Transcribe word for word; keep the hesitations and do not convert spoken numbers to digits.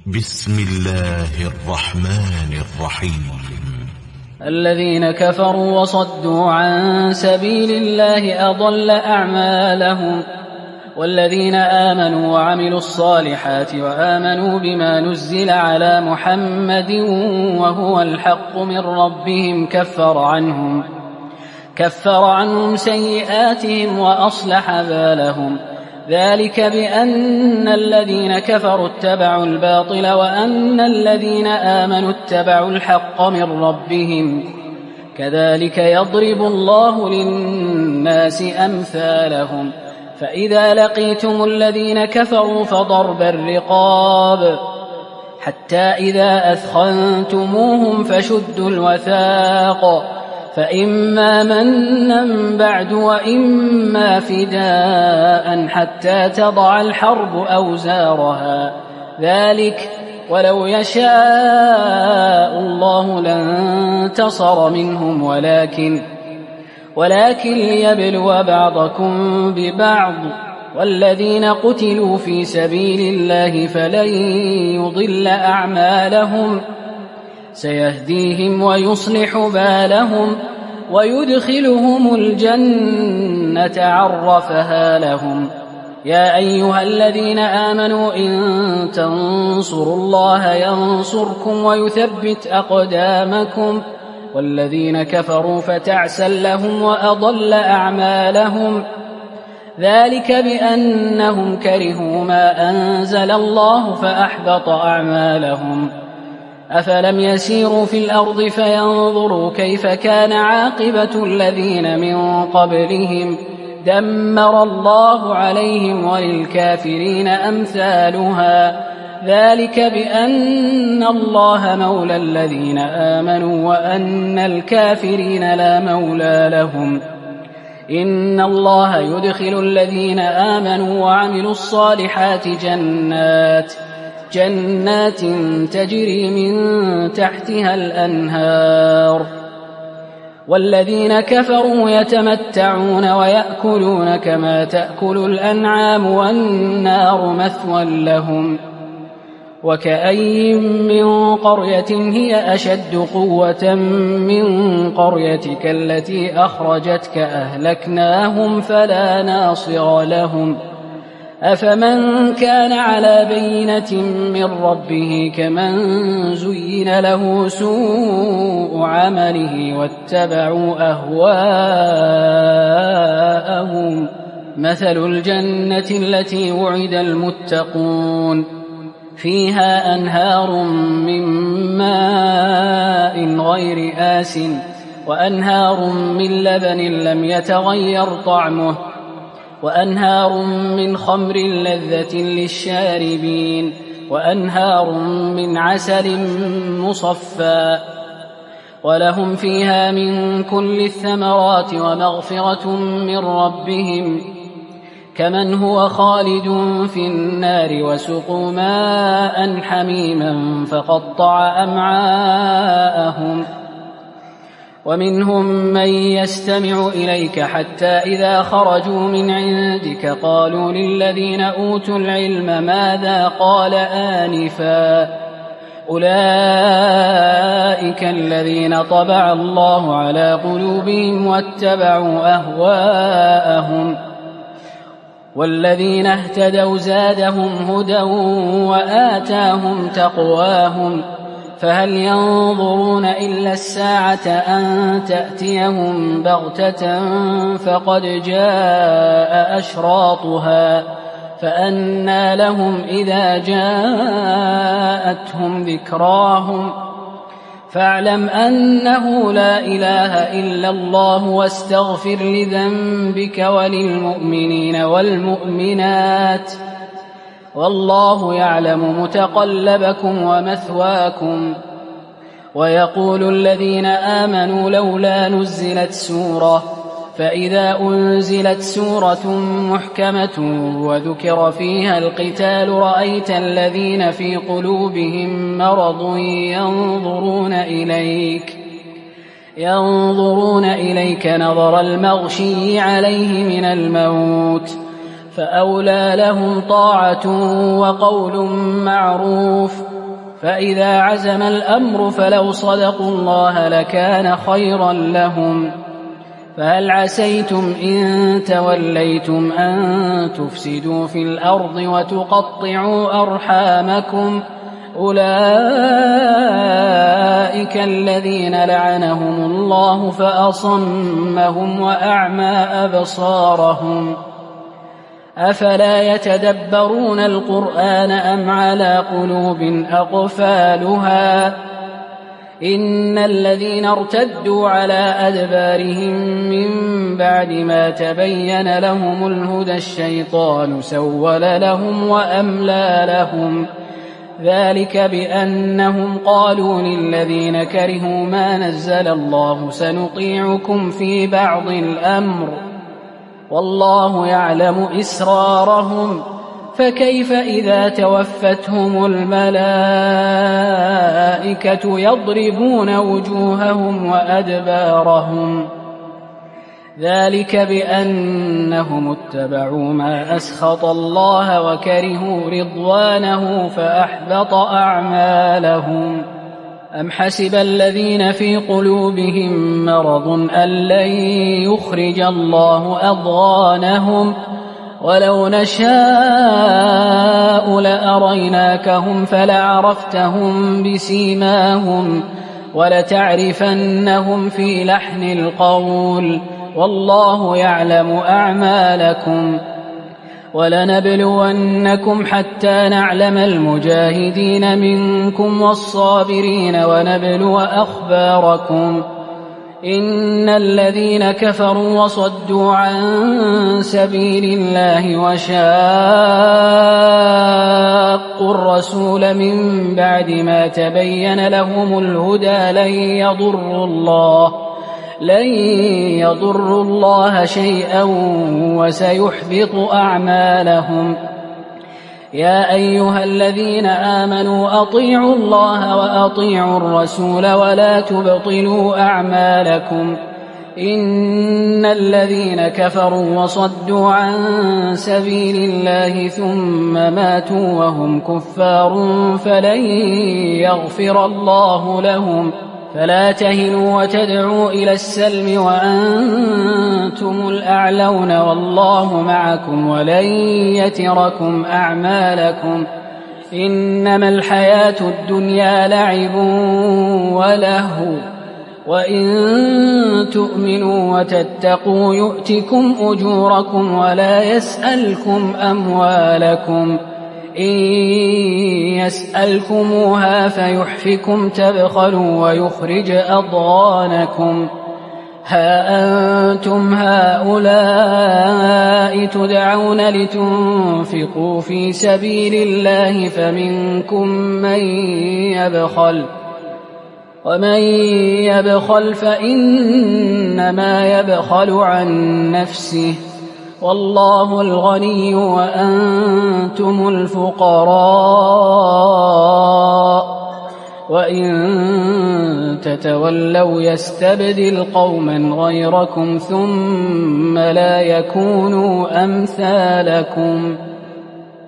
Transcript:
بسم الله الرحمن الرحيم. الذين كفروا وصدوا عن سبيل الله أضل أعمالهم، والذين آمنوا وعملوا الصالحات وآمنوا بما نزل على محمد وهو الحق من ربهم كفر عنهم كفر عنهم سيئاتهم وأصلح بالهم، ذلك بأن الذين كفروا اتبعوا الباطل وأن الذين آمنوا اتبعوا الحق من ربهم، كذلك يضرب الله للناس أمثالهم. فإذا لقيتم الذين كفروا فضرب الرقاب حتى إذا أثخنتموهم فشدوا الوثاق، فإما منا بعد وإما فداء حتى تضع الحرب أوزارها، ذلك ولو يشاء الله لانتصر منهم ولكن ولكن ليبلو بعضكم ببعض، والذين قتلوا في سبيل الله فلن يضل أعمالهم، سيهديهم ويصلح بالهم ويدخلهم الجنة عرفها لهم. يا أيها الذين آمنوا إن تنصروا الله ينصركم ويثبت أقدامكم، والذين كفروا فتعسا لهم وأضل أعمالهم، ذلك بأنهم كرهوا ما أنزل الله فأحبط أعمالهم. أفلم يسيروا في الأرض فينظروا كيف كان عاقبة الذين من قبلهم، دمر الله عليهم وللكافرين أمثالها، ذلك بأن الله مولى الذين آمنوا وأن الكافرين لا مولى لهم. إن الله يدخل الذين آمنوا وعملوا الصالحات جنات جنات تجري من تحتها الأنهار، والذين كفروا يتمتعون ويأكلون كما تأكل الأنعام والنار مثوى لهم. وكأي من قرية هي أشد قوة من قريتك التي أخرجتك أهلكناهم فلا ناصر لهم. أفمن كان على بينة من ربه كمن زين له سوء عمله واتبعوا أهواءهم، مثل الجنة التي وعد المتقون فيها أنهار من ماء غير آسٍ وأنهار من لبن لم يتغير طعمه وأنهار من خمر لذة للشاربين وأنهار من عسل مصفى، ولهم فيها من كل الثمرات ومغفرة من ربهم، كمن هو خالد في النار وسقوا ماء حميما فقطع أمعاءهم. ومنهم من يستمع إليك حتى إذا خرجوا من عندك قالوا للذين أوتوا العلم ماذا قال آنفا، أولئك الذين طبع الله على قلوبهم واتبعوا أهواءهم، والذين اهتدوا زادهم هدى وآتاهم تقواهم، فهل ينظرون إلا الساعة أن تأتيهم بغتة فقد جاء أشراطها، فأنى لهم إذا جاءتهم ذكراهم. فاعلم أنه لا إله إلا الله واستغفر لذنبك وللمؤمنين والمؤمنات، والله يعلم متقلبكم ومثواكم. ويقول الذين آمنوا لولا نزلت سورة، فإذا أنزلت سورة محكمة وذكر فيها القتال رأيت الذين في قلوبهم مرض ينظرون إليك ينظرون إليك نظر المغشي عليه من الموت، فأولى لهم طاعة وقول معروف. فإذا عزم الأمر فلو صدقوا الله لكان خيرا لهم. فهل عسيتم إن توليتم أن تفسدوا في الأرض وتقطعوا أرحامكم؟ أولئك الذين لعنهم الله فأصمهم وأعمى أبصارهم. أفلا يتدبرون القرآن أم على قلوب أقفالها؟ إن الذين ارتدوا على أدبارهم من بعد ما تبين لهم الهدى الشيطان سول لهم وأملى لهم. ذلك بأنهم قالوا للذين كرهوا ما نزل الله سنطيعكم في بعض الأمر والله يعلم إسرارهم. فكيف إذا توفتهم الملائكة يضربون وجوههم وأدبارهم؟ ذلك بأنهم اتبعوا ما أسخط الله وكرهوا رضوانه فأحبط أعمالهم. أم حسب الذين في قلوبهم مرض أن لن يخرج الله أضغانهم؟ ولو نشاء لأريناكهم فلعرفتهم بسيماهم ولتعرفنهم في لحن القول والله يعلم أعمالكم. ولنبلونكم حتى نعلم المجاهدين منكم والصابرين ونبلو أخباركم. إن الذين كفروا وصدوا عن سبيل الله وشاقوا الرسول من بعد ما تبين لهم الهدى لن يضروا الله لن يضروا الله شيئا وسيحبط أعمالهم. يا أيها الذين آمنوا أطيعوا الله وأطيعوا الرسول ولا تبطلوا أعمالكم. إن الذين كفروا وصدوا عن سبيل الله ثم ماتوا وهم كفار فلن يغفر الله لهم. فلا تهنوا وتدعوا إلى السلم وأنتم الأعلون والله معكم ولن يتركم أعمالكم. إنما الحياة الدنيا لعب ولهو وإن تؤمنوا وتتقوا يؤتكم أجوركم ولا يسألكم أموالكم. إن يسألكموها فيحفكم تبخلوا ويخرج أضغانكم. ها أنتم هؤلاء تدعون لتنفقوا في سبيل الله فمنكم من يبخل ومن يبخل فإنما يبخل عن نفسه والله الغني وأنتم الفقراء وإن تتولوا يستبدل قوما غيركم ثم لا يكونوا أمثالكم.